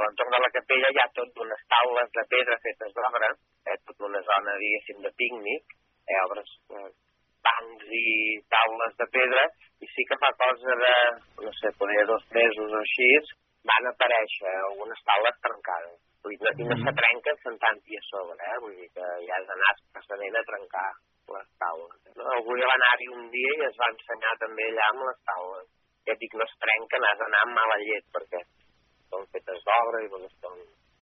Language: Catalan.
l'entorn de la capella hi ha tot unes taules de pedra fetes d'obra, tota una zona, diguéssim, de pícnic, obres, bancs i taules de pedra, i sí que fa cosa de, no sé, poder 2 mesos o així, van aparèixer algunes taules trencades. I no se trenquen sentant-hi a sobre, vull dir que ja has d'anar expressament a trencar les taules. No? Algú ja va anar-hi un dia i es va ensenyar també allà amb les taules. Ja dic, no es trenquen, has d'anar amb mala llet, perquè són fetes d'obra i estan